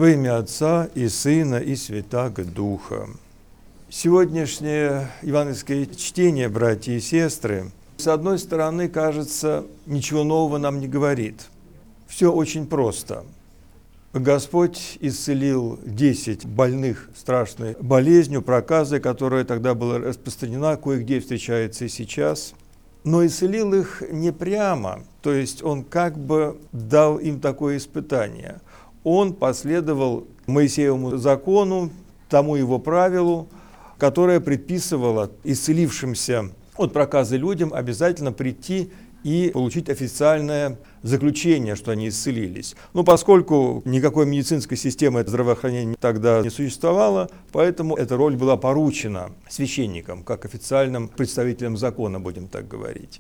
Во имя Отца и Сына и Святаго Духа. Сегодняшнее евангельское чтение, братья и сестры, с одной стороны, кажется, ничего нового нам не говорит. Все очень просто. Господь исцелил 10 больных страшной болезнью, проказой, которая тогда была распространена, кое-где встречается и сейчас. Но исцелил их не прямо, то есть Он как бы дал им такое испытание. Он последовал Моисеевому закону, тому его правилу, которое предписывало исцелившимся от проказы людям обязательно прийти и получить официальное заключение, что они исцелились. Но поскольку никакой медицинской системы здравоохранения тогда не существовало, поэтому эта роль была поручена священникам, как официальным представителям закона, будем так говорить.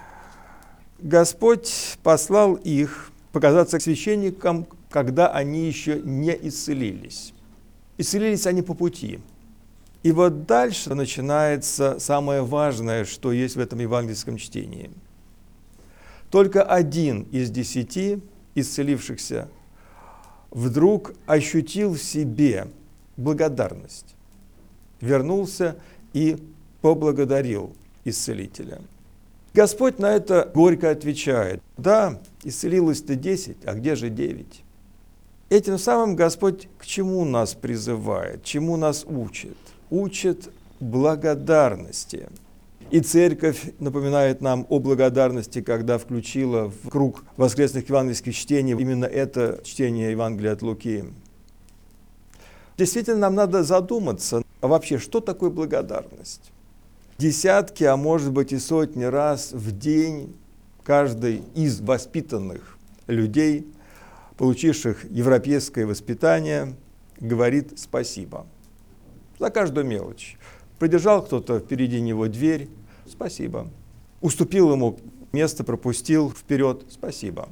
Господь послал их показаться священникам, когда они еще не исцелились. Исцелились они по пути. И вот дальше начинается самое важное, что есть в этом евангельском чтении. Только 1 из 10 исцелившихся вдруг ощутил в себе благодарность, вернулся и поблагодарил исцелителя. Господь на это горько отвечает: да, исцелилось-то 10, а где же 9? Этим самым Господь к чему нас призывает, чему нас учит? Учит благодарности. И Церковь напоминает нам о благодарности, когда включила в круг воскресных евангельских чтений именно это чтение Евангелия от Луки. Действительно, нам надо задуматься, а вообще, что такое благодарность? Десятки, а может быть и сотни раз в день каждый из воспитанных людей, получивших европейское воспитание, говорит спасибо за каждую мелочь. Придержал кто-то впереди него дверь — спасибо. Уступил ему место, пропустил вперед — спасибо.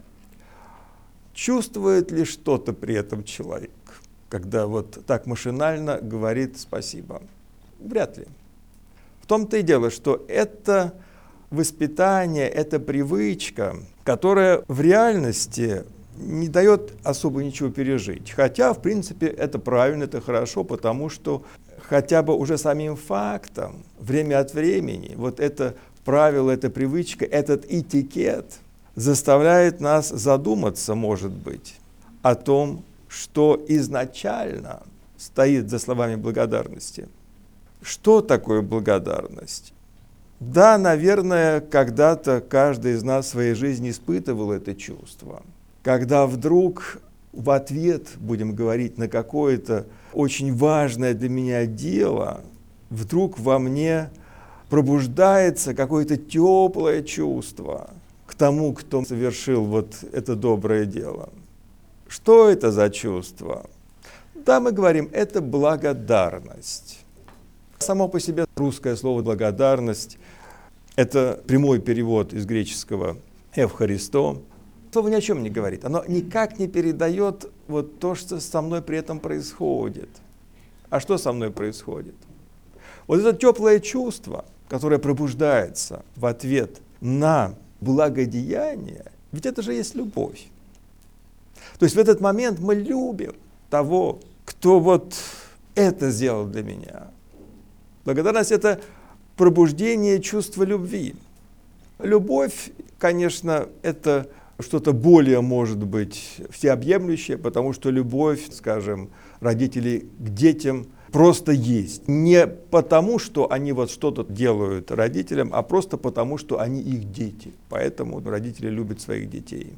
Чувствует ли что-то при этом человек, когда вот так машинально говорит спасибо? Вряд ли. В том-то и дело, что это воспитание, это привычка, которая в реальности не дает особо ничего пережить. Хотя, в принципе, это правильно, это хорошо, потому что хотя бы уже самим фактом, время от времени, вот это правило, эта привычка, этот этикет заставляет нас задуматься, может быть, о том, что изначально стоит за словами благодарности. Что такое благодарность? Да, наверное, когда-то каждый из нас в своей жизни испытывал это чувство, когда вдруг в ответ, будем говорить, на какое-то очень важное для меня дело, вдруг во мне пробуждается какое-то теплое чувство к тому, кто совершил вот это доброе дело. Что это за чувство? Да, мы говорим, это благодарность. Само по себе русское слово «благодарность» — это прямой перевод из греческого «эвхаристо». Слово ни о чем не говорит, оно никак не передает вот то, что со мной при этом происходит. А что со мной происходит? Вот это теплое чувство, которое пробуждается в ответ на благодеяние, ведь это же есть любовь. То есть в этот момент мы любим того, кто вот это сделал для меня. Благодарность — это пробуждение чувства любви. Любовь, конечно, это что-то более, может быть, всеобъемлющее, потому что любовь, скажем, родителей к детям просто есть. Не потому, что они вот что-то делают родителям, а просто потому, что они их дети. Поэтому родители любят своих детей.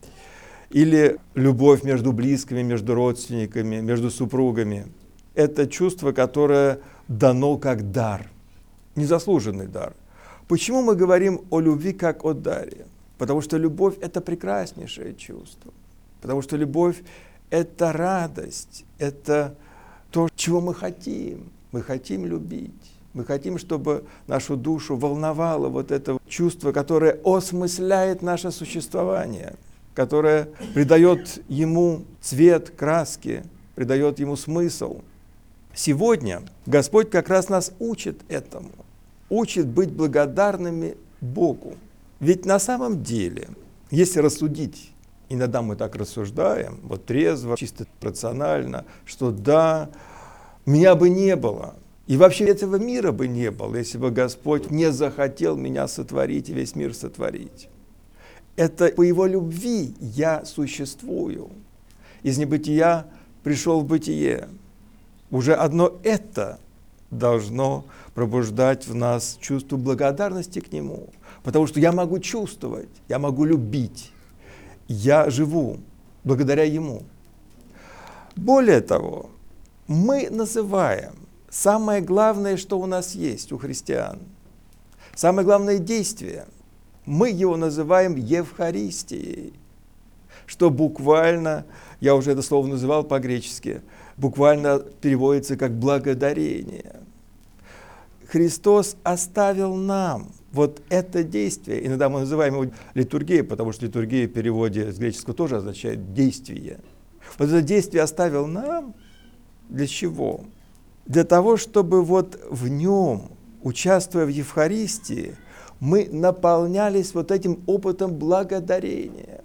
Или любовь между близкими, между родственниками, между супругами. Это чувство, которое дано как дар, незаслуженный дар. Почему мы говорим о любви как о даре? Потому что любовь — это прекраснейшее чувство. Потому что любовь — это радость, это то, чего мы хотим. Мы хотим любить. Мы хотим, чтобы нашу душу волновало вот это чувство, которое осмысляет наше существование, которое придает ему цвет, краски, придает ему смысл. Сегодня Господь как раз нас учит этому, учит быть благодарными Богу. Ведь на самом деле, если рассудить Иногда мы так рассуждаем, вот трезво, чисто рационально, что да, меня бы не было. И вообще этого мира бы не было, если бы Господь не захотел меня сотворить и весь мир сотворить. Это по Его любви я существую. Из небытия пришел в бытие. Уже одно это должно пробуждать в нас чувство благодарности к Нему. Потому что я могу чувствовать, я могу любить. Я живу благодаря Ему. Более того, мы называем самое главное, что у нас есть у христиан, самое главное действие, мы его называем Евхаристией, что буквально, я уже это слово называл по-гречески, буквально переводится как благодарение. Христос оставил нам вот это действие. Иногда мы называем его литургией, потому что литургия в переводе с греческого тоже означает действие. Вот это действие оставил нам для чего? Для того, чтобы вот в нем, участвуя в Евхаристии, мы наполнялись вот этим опытом благодарения.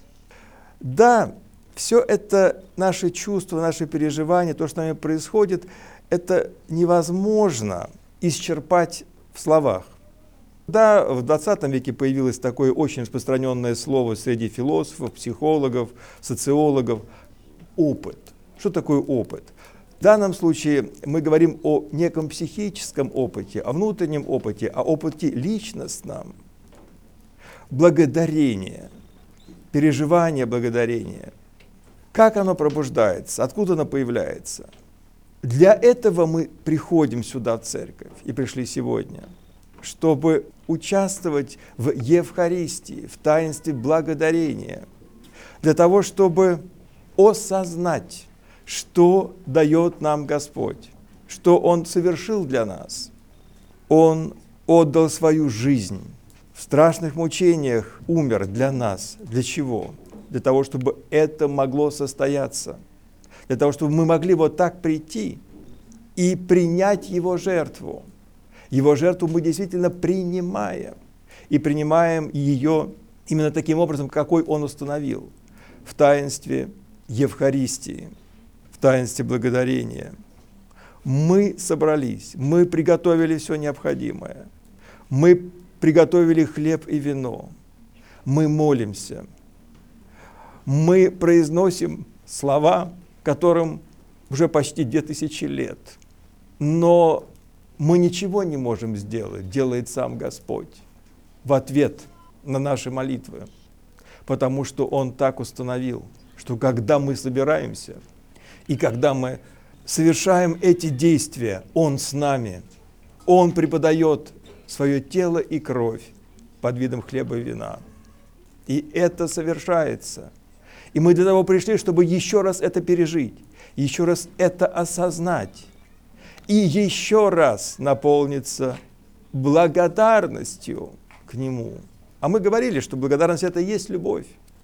Да, все это наши чувства, наши переживания, то, что с нами происходит, это невозможно исчерпать в словах. Да, в 20 веке появилось такое очень распространенное слово среди философов, психологов, социологов – опыт. Что такое опыт? В данном случае мы говорим о неком психическом опыте, о внутреннем опыте, о опыте личностном. Благодарение, переживание благодарения. Как оно пробуждается, откуда оно появляется? Для этого мы приходим сюда, в церковь, и пришли сегодня, чтобы участвовать в Евхаристии, в таинстве благодарения, для того, чтобы осознать, что дает нам Господь, что Он совершил для нас. Он отдал свою жизнь, в страшных мучениях умер для нас. Для чего? Для того, чтобы это могло состояться. Для того, чтобы мы могли вот так прийти и принять Его жертву. Его жертву мы действительно принимаем. И принимаем ее именно таким образом, какой Он установил. В таинстве Евхаристии, в таинстве благодарения. Мы собрались, мы приготовили все необходимое. Мы приготовили хлеб и вино. Мы молимся. Мы произносим слова, которым уже почти 2000 лет. Но мы ничего не можем сделать, делает сам Господь в ответ на наши молитвы. Потому что Он так установил, что когда мы собираемся и когда мы совершаем эти действия, Он с нами. Он преподает свое тело и кровь под видом хлеба и вина. И это совершается. И мы для того пришли, чтобы еще раз это пережить, еще раз это осознать и еще раз наполниться благодарностью к Нему. А мы говорили, что благодарность – это и есть любовь.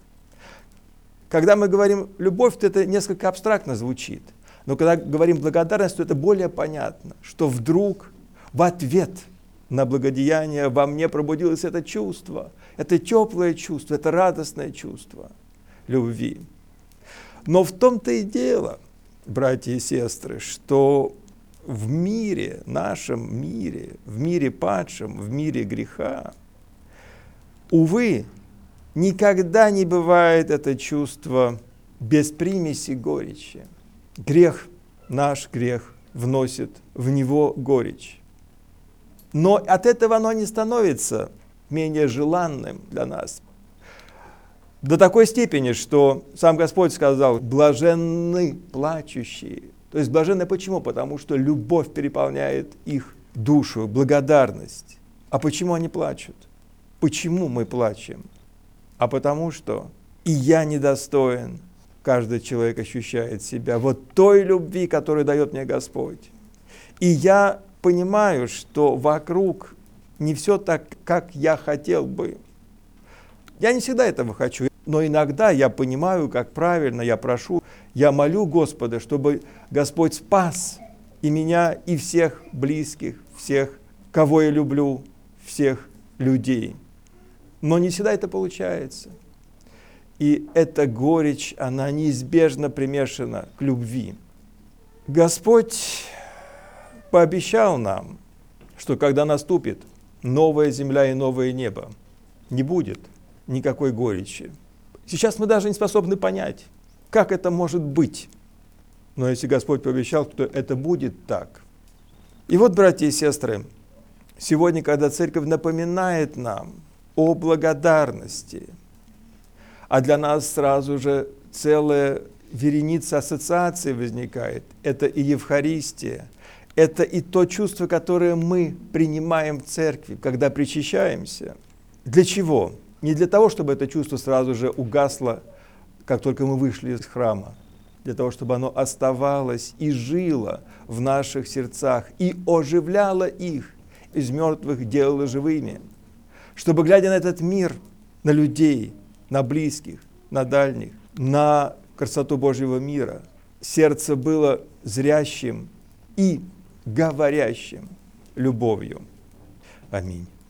Когда мы говорим «любовь», то это несколько абстрактно звучит. Но когда говорим «благодарность», то это более понятно, что вдруг в ответ на благодеяние во мне пробудилось это чувство, это теплое чувство, это радостное чувство любви. Но в том-то и дело, братья и сестры, что в мире, нашем мире, в мире падшем, в мире греха, увы, никогда не бывает это чувство без примеси горечи. Грех, наш грех, вносит в него горечь. Но от этого оно не становится менее желанным для нас. До такой степени, что сам Господь сказал: блаженны плачущие. То есть блаженны почему? Потому что любовь переполняет их душу, благодарность. А почему они плачут? Почему мы плачем? А потому что и я недостоин, каждый человек ощущает себя, вот той любви, которую дает мне Господь. И я понимаю, что вокруг не все так, как я хотел бы. Я не всегда этого хочу, но иногда я понимаю, как правильно, я прошу, я молю Господа, чтобы Господь спас и меня, и всех близких, всех, кого я люблю, всех людей. Но не всегда это получается. И эта горечь, она неизбежно примешана к любви. Господь пообещал нам, что когда наступит новая земля и новое небо, не будет никакой горечи. Сейчас мы даже не способны понять, как это может быть. Но если Господь пообещал, то это будет так. И вот, братья и сестры, сегодня, когда Церковь напоминает нам о благодарности, а для нас сразу же целая вереница ассоциаций возникает, это и Евхаристия, это и то чувство, которое мы принимаем в Церкви, когда причащаемся. Для чего? Не для того, чтобы это чувство сразу же угасло, как только мы вышли из храма, для того, чтобы оно оставалось и жило в наших сердцах, и оживляло их, из мертвых делало живыми, чтобы, глядя на этот мир, на людей, на близких, на дальних, на красоту Божьего мира, сердце было зрящим и говорящим любовью. Аминь.